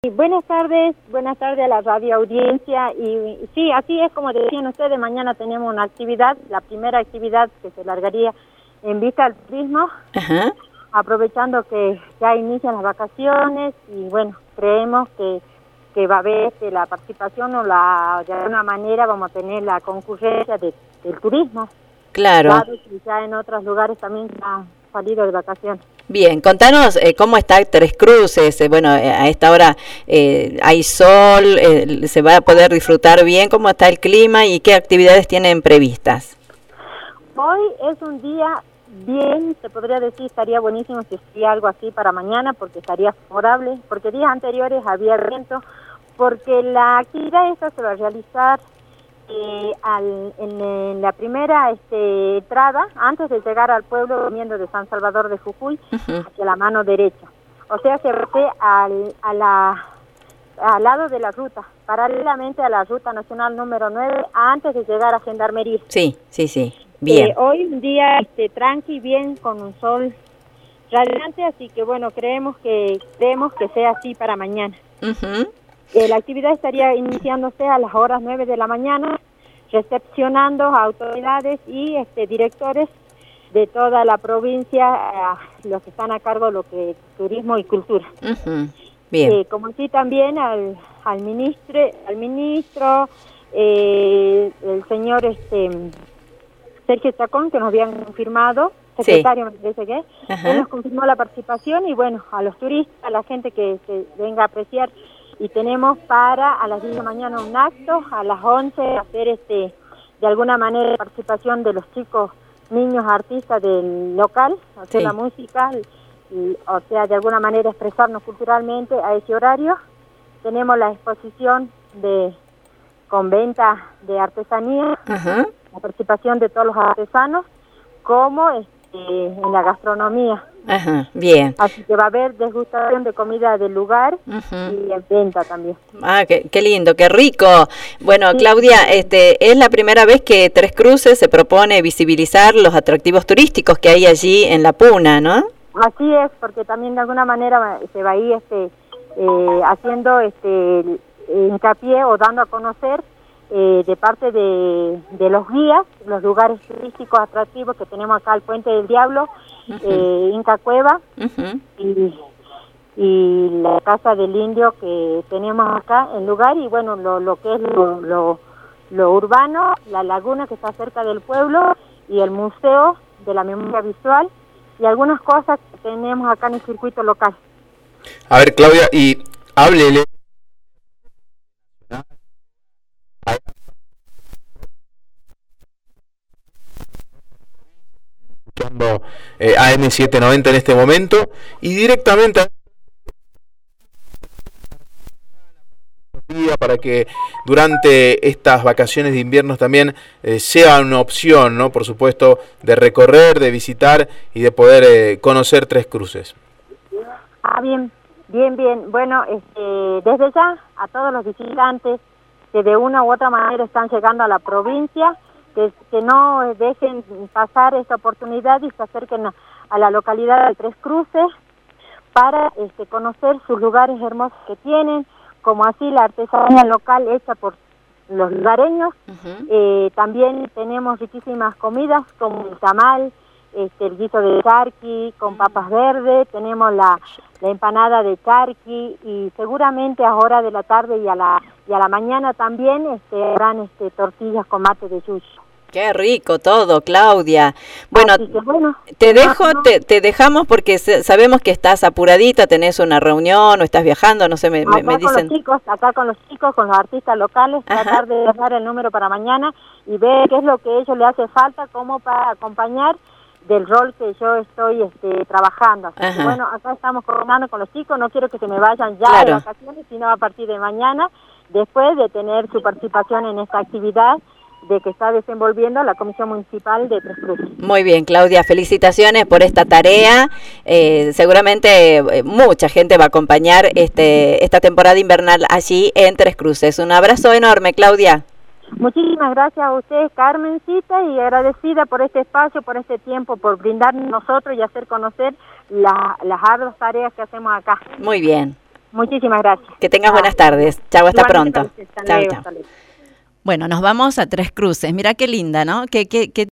Y buenas tardes a la radio audiencia. Y sí, así es como decían ustedes, mañana tenemos una actividad, la primera actividad que se largaría en vista al turismo, aprovechando que ya inician las vacaciones y bueno, creemos que va a haber la participación o de alguna manera vamos a tener la concurrencia del turismo. Claro. Claro, y ya en otros lugares también han salido de vacaciones. Bien, contanos cómo está Tres Cruces. Bueno, a esta hora hay sol, se va a poder disfrutar bien. ¿Cómo está el clima y qué actividades tienen previstas? Hoy es un día bien, se podría decir, estaría buenísimo si hacía algo así para mañana, porque estaría favorable, porque días anteriores había viento, porque la actividad esta se va a realizar en la primera entrada, antes de llegar al pueblo viniendo de San Salvador de Jujuy, hacia la mano derecha. O sea, se hace al lado de la ruta, paralelamente a la ruta nacional número 9, antes de llegar a Gendarmería. Sí, bien. Hoy un día tranqui, bien, con un sol radiante, así que bueno, creemos que sea así para mañana. La actividad estaría iniciándose a las horas 9 de la mañana, recepcionando a autoridades y directores de toda la provincia, los que están a cargo de lo que turismo y cultura. Bien. Como así también al ministro, el señor Sergio Chacón, que nos habían confirmado, secretario, me parece que él nos confirmó la participación, y bueno, a los turistas, a la gente que venga a apreciar. Y tenemos a las 10 de la mañana un acto, a las 11 hacer de alguna manera participación de los chicos, niños artistas del local, hacer la música, o sea, de alguna manera expresarnos culturalmente a ese horario. Tenemos la exposición con venta de artesanía, la participación de todos los artesanos, como en la gastronomía. Bien. Así que va a haber degustación de comida del lugar y en venta también. Qué lindo, qué rico. Bueno, sí. Claudia, es la primera vez que Tres Cruces se propone visibilizar los atractivos turísticos que hay allí en La Puna, ¿no? Así es, porque también de alguna manera se va a ir haciendo hincapié o dando a conocer de parte de los guías, los lugares turísticos atractivos que tenemos acá, el Puente del Diablo, Inca Cueva y la Casa del Indio que tenemos acá en lugar, y bueno, lo que es lo urbano, la laguna que está cerca del pueblo y el Museo de la Memoria Visual y algunas cosas que tenemos acá en el circuito local. A ver, Claudia, y háblele. Escuchando AM790 en este momento y directamente para que durante estas vacaciones de invierno también sea una opción, ¿no? Por supuesto, de recorrer, de visitar y de poder conocer Tres Cruces. Bien. Bueno, desde ya a todos los visitantes que de una u otra manera están llegando a la provincia, que no dejen pasar esta oportunidad y se acerquen a la localidad de Tres Cruces para conocer sus lugares hermosos que tienen, como así la artesanía local hecha por los lugareños. También tenemos riquísimas comidas como el tamal, el guiso de charqui con papas verdes, tenemos la empanada de charqui, y seguramente a hora de la tarde y a la mañana también habrán tortillas con mate de yuyo. Qué rico todo, Claudia. Bueno, bueno, te dejamos porque sabemos que estás apuradita, tenés una reunión o estás viajando, no sé, me dicen. Acá con los chicos, con los artistas locales, tratar de dejar el número para mañana y ver qué es lo que a ellos les hace falta, como para acompañar del rol que yo estoy trabajando. Así que, bueno, acá estamos coordinando con los chicos, no quiero que se me vayan ya de vacaciones, sino a partir de mañana, después de tener su participación en esta actividad de que está desenvolviendo la Comisión Municipal de Tres Cruces. Muy bien, Claudia, felicitaciones por esta tarea. Seguramente mucha gente va a acompañar esta temporada invernal allí en Tres Cruces. Un abrazo enorme, Claudia. Muchísimas gracias a usted, Carmencita, y agradecida por este espacio, por este tiempo, por brindarnos nosotros y hacer conocer las arduas tareas que hacemos acá. Muy bien. Muchísimas gracias. Que tengas buenas tardes. Chau, hasta Igualmente pronto. para usted. Hasta luego, Chau. hasta luego. Bueno, nos vamos a Tres Cruces. Mira qué linda, ¿no? Qué